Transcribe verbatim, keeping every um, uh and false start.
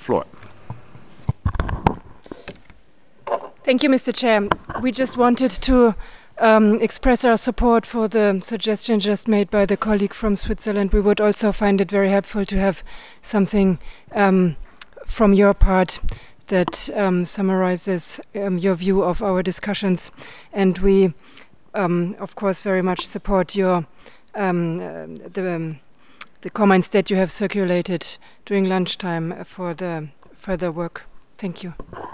floor. Thank you, Mister Chair. We just wanted to um, express our support for the suggestion just made by the colleague from Switzerland. We would also find it very helpful to have something um, from your part that um, summarizes um, your view of our discussions. And we, um, of course, very much support your um, uh, the, um, the comments that you have circulated during lunchtime for the further work. Thank you.